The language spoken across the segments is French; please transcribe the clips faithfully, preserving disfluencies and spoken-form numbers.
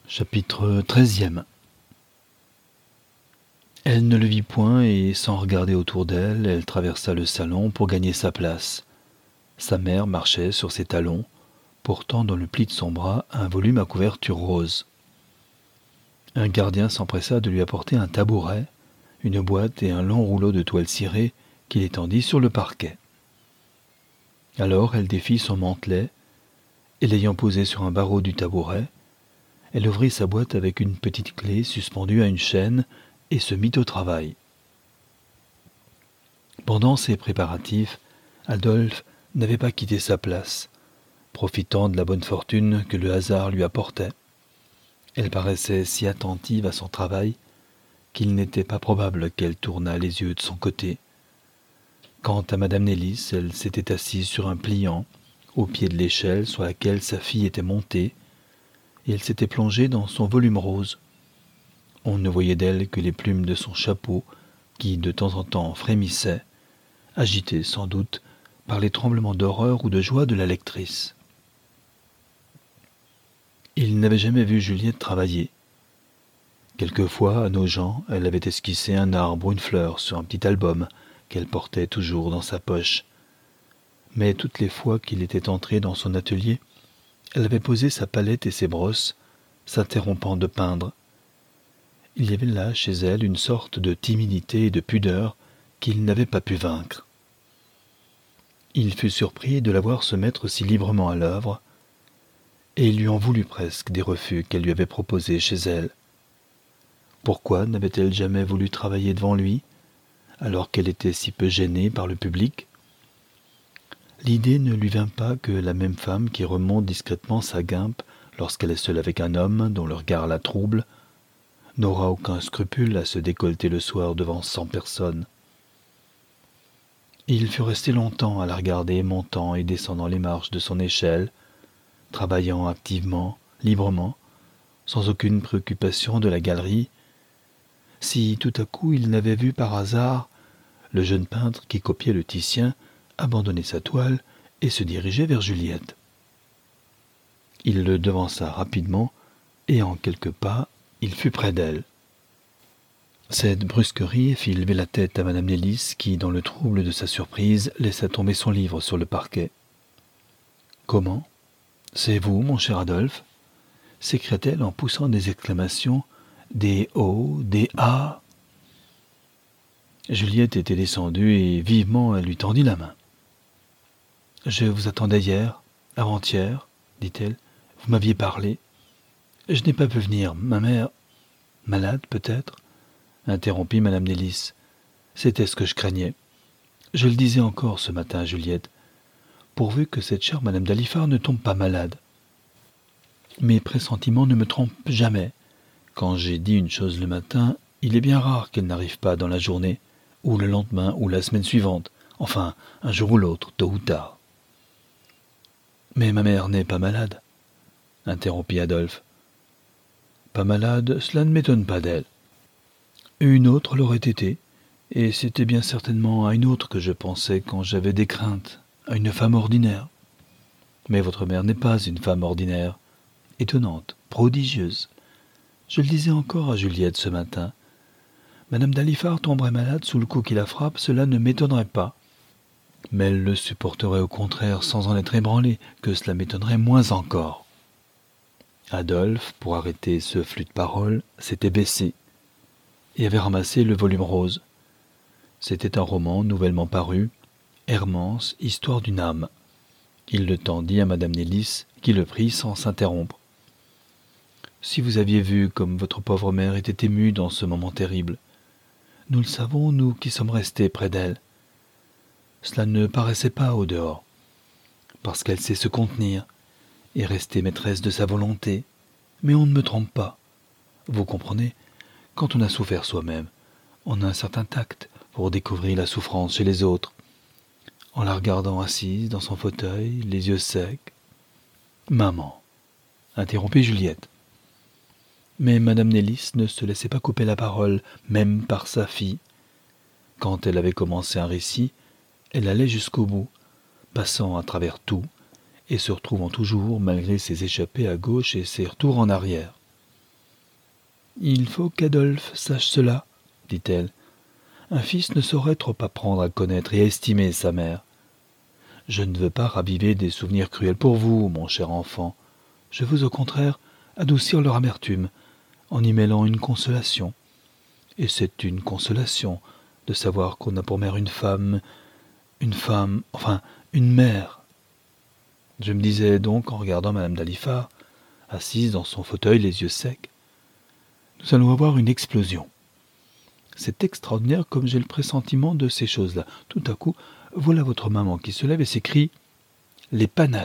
Chapitre treizième. Elle ne le vit point et, sans regarder autour d'elle, elle traversa le salon pour gagner sa place. Sa mère marchait sur ses talons, portant dans le pli de son bras un volume à couverture rose. Un gardien s'empressa de lui apporter un tabouret, une boîte et un long rouleau de toile cirée qu'il étendit sur le parquet. Alors elle défit son mantelet, et l'ayant posé sur un barreau du tabouret, elle ouvrit sa boîte avec une petite clé suspendue à une chaîne et se mit au travail. Pendant ces préparatifs, Adolphe n'avait pas quitté sa place, profitant de la bonne fortune que le hasard lui apportait. Elle paraissait si attentive à son travail qu'il n'était pas probable qu'elle tournât les yeux de son côté. Quant à madame Nélis, elle s'était assise sur un pliant, au pied de l'échelle sur laquelle sa fille était montée, et elle s'était plongée dans son volume rose. On ne voyait d'elle que les plumes de son chapeau, qui de temps en temps frémissaient, agitées sans doute par les tremblements d'horreur ou de joie de la lectrice. Il n'avait jamais vu Juliette travailler. Quelquefois, à Nogent, elle avait esquissé un arbre ou une fleur sur un petit album qu'elle portait toujours dans sa poche. Mais toutes les fois qu'il était entré dans son atelier, elle avait posé sa palette et ses brosses, s'interrompant de peindre. Il y avait là chez elle une sorte de timidité et de pudeur qu'il n'avait pas pu vaincre. Il fut surpris de la voir se mettre si librement à l'œuvre, et il lui en voulut presque des refus qu'elle lui avait proposés chez elle. Pourquoi n'avait-elle jamais voulu travailler devant lui, alors qu'elle était si peu gênée par le public ? L'idée ne lui vint pas que la même femme qui remonte discrètement sa guimpe lorsqu'elle est seule avec un homme dont le regard la trouble, n'aura aucun scrupule à se décolleter le soir devant cent personnes. Il fut resté longtemps à la regarder montant et descendant les marches de son échelle, travaillant activement, librement, sans aucune préoccupation de la galerie, si tout à coup il n'avait vu par hasard le jeune peintre qui copiait le Titien abandonner sa toile et se dirigeait vers Juliette. Il le devança rapidement, et en quelques pas, il fut près d'elle. Cette brusquerie fit lever la tête à madame Nélis, qui, dans le trouble de sa surprise, laissa tomber son livre sur le parquet. « Comment ? C'est vous, mon cher Adolphe » s'écria-t-elle en poussant des exclamations, des « oh », des « ah ». Juliette était descendue et vivement elle lui tendit la main. « Je vous attendais hier, avant-hier, dit-elle. Vous m'aviez parlé. Je n'ai pas pu venir. Ma mère... Malade, peut-être ?» interrompit madame Nélis. C'était ce que je craignais. Je le disais encore ce matin à Juliette. Pourvu que cette chère madame d'Alifard ne tombe pas malade. Mes pressentiments ne me trompent jamais. Quand j'ai dit une chose le matin, il est bien rare qu'elle n'arrive pas dans la journée, ou le lendemain, ou la semaine suivante, enfin, un jour ou l'autre, tôt ou tard. « Mais ma mère n'est pas malade, » interrompit Adolphe. « Pas malade, cela ne m'étonne pas d'elle. Une autre l'aurait été, et c'était bien certainement à une autre que je pensais quand j'avais des craintes, à une femme ordinaire. Mais votre mère n'est pas une femme ordinaire, étonnante, prodigieuse. Je le disais encore à Juliette ce matin. Madame d'Alifard tomberait malade sous le coup qui la frappe, cela ne m'étonnerait pas. Mais elle le supporterait au contraire sans en être ébranlée, que cela m'étonnerait moins encore. » Adolphe, pour arrêter ce flux de paroles, s'était baissé et avait ramassé le volume rose. C'était un roman nouvellement paru, Hermance, histoire d'une âme. Il le tendit à madame Nélis, qui le prit sans s'interrompre. « Si vous aviez vu comme votre pauvre mère était émue dans ce moment terrible. Nous le savons, nous qui sommes restés près d'elle. Cela ne paraissait pas au dehors, parce qu'elle sait se contenir et rester maîtresse de sa volonté. Mais on ne me trompe pas. Vous comprenez, quand on a souffert soi-même, on a un certain tact pour découvrir la souffrance chez les autres. En la regardant assise dans son fauteuil, les yeux secs. « Maman » interrompit Juliette. Mais madame Nélis ne se laissait pas couper la parole, même par sa fille. Quand elle avait commencé un récit, elle allait jusqu'au bout, passant à travers tout, et se retrouvant toujours malgré ses échappées à gauche et ses retours en arrière. Il faut qu'Adolphe sache cela, dit-elle. Un fils ne saurait trop apprendre à connaître et à estimer sa mère. Je ne veux pas raviver des souvenirs cruels pour vous, mon cher enfant. Je veux au contraire adoucir leur amertume, en y mêlant une consolation. Et c'est une consolation de savoir qu'on a pour mère une femme, une femme, enfin, une mère. Je me disais donc en regardant madame d'Alifa, assise dans son fauteuil, les yeux secs, nous allons avoir une explosion. C'est extraordinaire comme j'ai le pressentiment de ces choses-là. Tout à coup, voilà votre maman qui se lève et s'écrie « Les panaches !»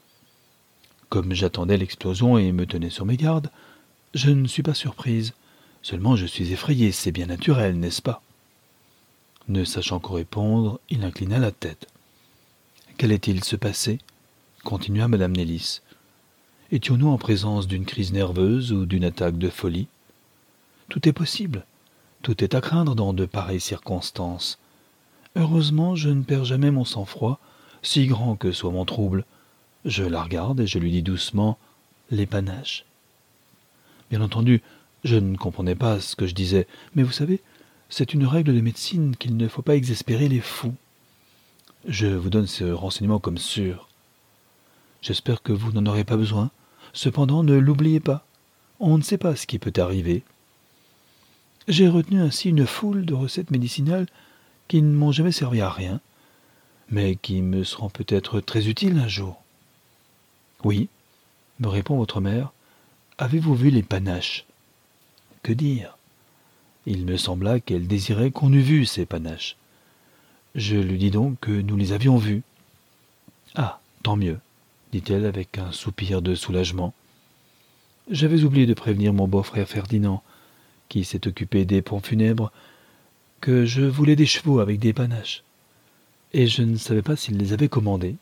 Comme j'attendais l'explosion et me tenais sur mes gardes, je ne suis pas surprise. Seulement je suis effrayé, c'est bien naturel, n'est-ce pas? Ne sachant quoi répondre, il inclina la tête. Qu'allait-il se passer? Continua madame Nélis. Étions-nous en présence d'une crise nerveuse ou d'une attaque de folie? Tout est possible. Tout est à craindre dans de pareilles circonstances. Heureusement, je ne perds jamais mon sang-froid, si grand que soit mon trouble. Je la regarde et je lui dis doucement « les panaches ». Bien entendu, je ne comprenais pas ce que je disais, mais vous savez, c'est une règle de médecine qu'il ne faut pas exaspérer les fous. Je vous donne ce renseignement comme sûr. J'espère que vous n'en aurez pas besoin. Cependant, ne l'oubliez pas. On ne sait pas ce qui peut arriver. J'ai retenu ainsi une foule de recettes médicinales qui ne m'ont jamais servi à rien, mais qui me seront peut-être très utiles un jour. Oui, me répond votre mère, avez-vous vu les panaches? Que dire? Il me sembla qu'elle désirait qu'on eût vu ces panaches. Je lui dis donc que nous les avions vus. Ah, tant mieux, dit-elle avec un soupir de soulagement. J'avais oublié de prévenir mon beau-frère Ferdinand, qui s'est occupé des pompes funèbres, que je voulais des chevaux avec des panaches, et je ne savais pas s'il les avait commandés.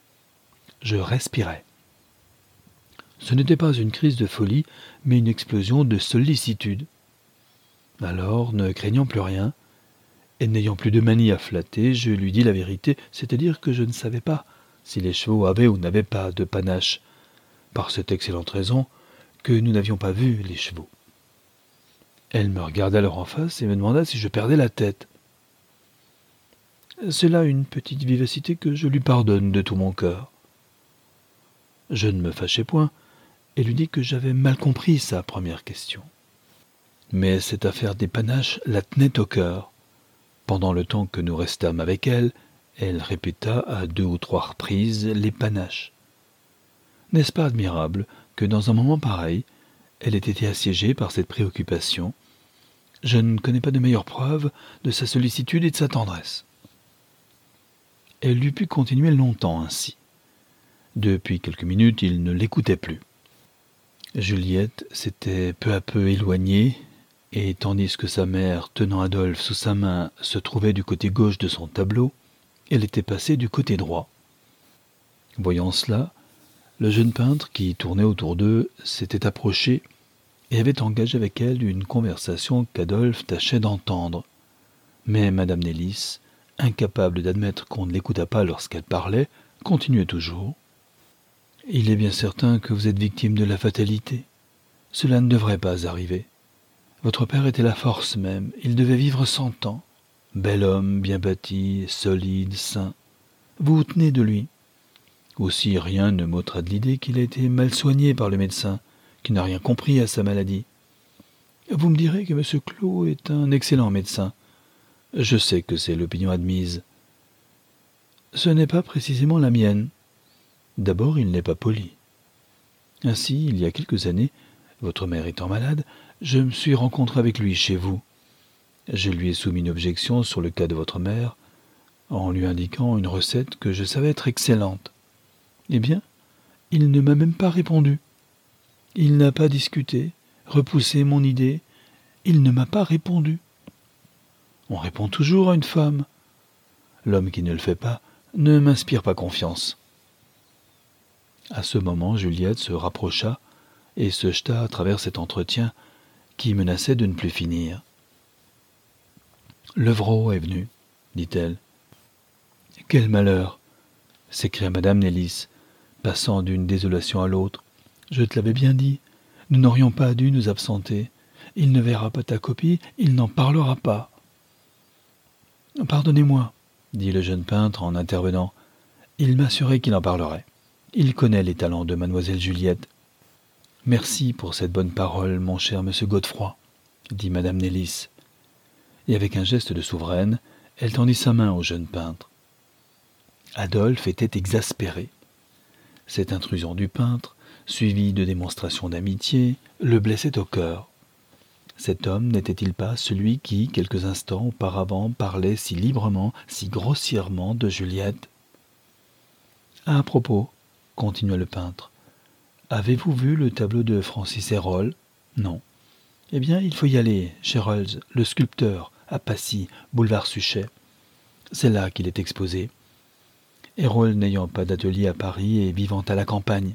Je respirais. Ce n'était pas une crise de folie, mais une explosion de sollicitude. Alors, ne craignant plus rien, et n'ayant plus de manie à flatter, je lui dis la vérité, c'est-à-dire que je ne savais pas si les chevaux avaient ou n'avaient pas de panache, par cette excellente raison que nous n'avions pas vu les chevaux. Elle me regarda alors en face et me demanda si je perdais la tête. C'est là une petite vivacité que je lui pardonne de tout mon cœur. Je ne me fâchai point et lui dis que j'avais mal compris sa première question. Mais cette affaire des panaches la tenait au cœur. Pendant le temps que nous restâmes avec elle, elle répéta à deux ou trois reprises les panaches. N'est-ce pas admirable que dans un moment pareil, elle ait été assiégée par cette préoccupation? Je ne connais pas de meilleure preuve de sa sollicitude et de sa tendresse. Elle eût pu continuer longtemps ainsi. Depuis quelques minutes, il ne l'écoutait plus. Juliette s'était peu à peu éloignée, et tandis que sa mère, tenant Adolphe sous sa main, se trouvait du côté gauche de son tableau, elle était passée du côté droit. Voyant cela, le jeune peintre, qui tournait autour d'eux, s'était approché et avait engagé avec elle une conversation qu'Adolphe tâchait d'entendre. Mais madame Nélis, incapable d'admettre qu'on ne l'écoutât pas lorsqu'elle parlait, continuait toujours. « Il est bien certain que vous êtes victime de la fatalité. Cela ne devrait pas arriver. Votre père était la force même, il devait vivre cent ans. Bel homme, bien bâti, solide, sain. Vous vous tenez de lui. Aussi rien ne m'ôtera de l'idée qu'il a été mal soigné par le médecin, qui n'a rien compris à sa maladie. Vous me direz que M. Clos est un excellent médecin. Je sais que c'est l'opinion admise. Ce n'est pas précisément la mienne. D'abord, il n'est pas poli. Ainsi, il y a quelques années, votre mère étant malade, je me suis rencontré avec lui chez vous. Je lui ai soumis une objection sur le cas de votre mère, en lui indiquant une recette que je savais être excellente. Eh bien, il ne m'a même pas répondu. Il n'a pas discuté, repoussé mon idée. Il ne m'a pas répondu. On répond toujours à une femme. L'homme qui ne le fait pas ne m'inspire pas confiance. À ce moment, Juliette se rapprocha et se jeta à travers cet entretien qui menaçait de ne plus finir. « Levrault est venu, dit-elle. »« Quel malheur !» s'écria madame Nélis, passant d'une désolation à l'autre. « Je te l'avais bien dit, nous n'aurions pas dû nous absenter. il ne verra pas ta copie, il n'en parlera pas. »« Pardonnez-moi, » dit le jeune peintre en intervenant. « Il m'assurait qu'il en parlerait. Il connaît les talents de mademoiselle Juliette. »« Merci pour cette bonne parole, mon cher monsieur Godefroy, » dit madame Nélis. Et avec un geste de souveraine, elle tendit sa main au jeune peintre. Adolphe était exaspéré. Cette intrusion du peintre, suivie de démonstrations d'amitié, le blessait au cœur. Cet homme n'était-il pas celui qui, quelques instants auparavant, parlait si librement, si grossièrement de Juliette ? « À propos, » continua le peintre, « avez-vous vu le tableau de Francis Hérol ? Non. Eh bien, il faut y aller, chez Rolls, le sculpteur, à Passy, boulevard Suchet. C'est là qu'il est exposé. Hérol n'ayant pas d'atelier à Paris et vivant à la campagne.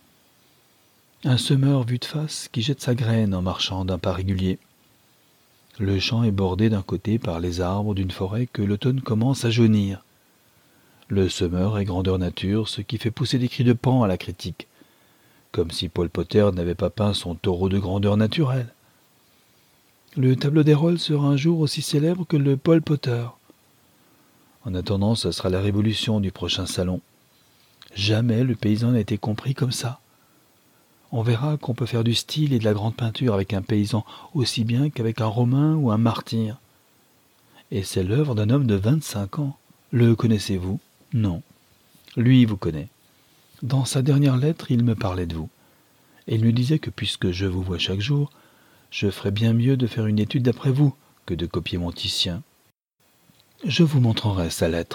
Un semeur vu de face qui jette sa graine en marchant d'un pas régulier. Le champ est bordé d'un côté par les arbres d'une forêt que l'automne commence à jaunir. Le semeur est grandeur nature, ce qui fait pousser des cris de pan à la critique, comme si Paul Potter n'avait pas peint son taureau de grandeur naturelle. Le tableau d'Hérol sera un jour aussi célèbre que le Paul Potter. En attendant, ce sera la révolution du prochain salon. Jamais le paysan n'a été compris comme ça. On verra qu'on peut faire du style et de la grande peinture avec un paysan aussi bien qu'avec un Romain ou un martyr. Et c'est l'œuvre d'un homme de vingt-cinq ans. Le connaissez-vous ? Non. Lui vous connaît. Dans sa dernière lettre, il me parlait de vous. Et il me disait que puisque je vous vois chaque jour, je ferais bien mieux de faire une étude d'après vous que de copier mon Titien. Je vous montrerai sa lettre. »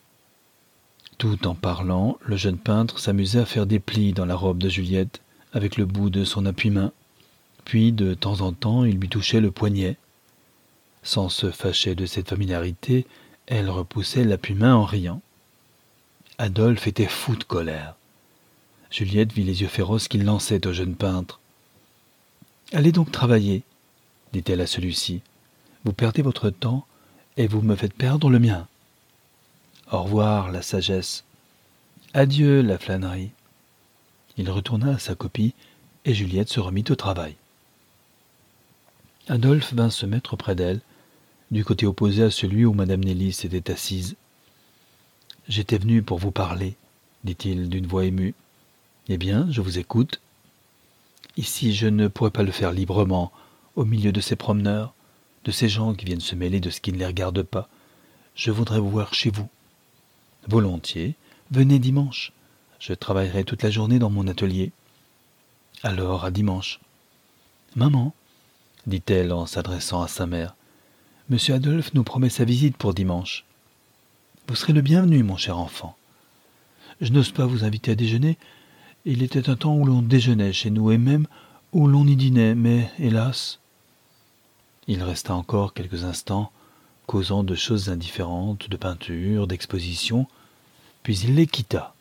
Tout en parlant, le jeune peintre s'amusait à faire des plis dans la robe de Juliette avec le bout de son appuie-main, puis de temps en temps il lui touchait le poignet. Sans se fâcher de cette familiarité, elle repoussait l'appui-main en riant. Adolphe était fou de colère. Juliette vit les yeux féroces qu'il lançait au jeune peintre. « Allez donc travailler, » dit-elle à celui-ci. « Vous perdez votre temps et vous me faites perdre le mien. Au revoir, la sagesse. Adieu, la flânerie. » Il retourna à sa copie et Juliette se remit au travail. Adolphe vint se mettre près d'elle, du côté opposé à celui où madame Nélis était assise. « J'étais venu pour vous parler, » dit-il d'une voix émue. « Eh bien, je vous écoute. Ici, je ne pourrais pas le faire librement, au milieu de ces promeneurs, de ces gens qui viennent se mêler de ce qui ne les regarde pas. Je voudrais vous voir chez vous. »« Volontiers, venez dimanche. Je travaillerai toute la journée dans mon atelier. »« Alors, à dimanche. »« Maman, » dit-elle en s'adressant à sa mère, « Monsieur Adolphe nous promet sa visite pour dimanche. Vous serez le bienvenu, mon cher enfant. Je n'ose pas vous inviter à déjeuner. Il était un temps où l'on déjeunait chez nous et même où l'on y dînait, mais hélas... » Il resta encore quelques instants, causant de choses indifférentes, de peinture, d'exposition, puis il les quitta.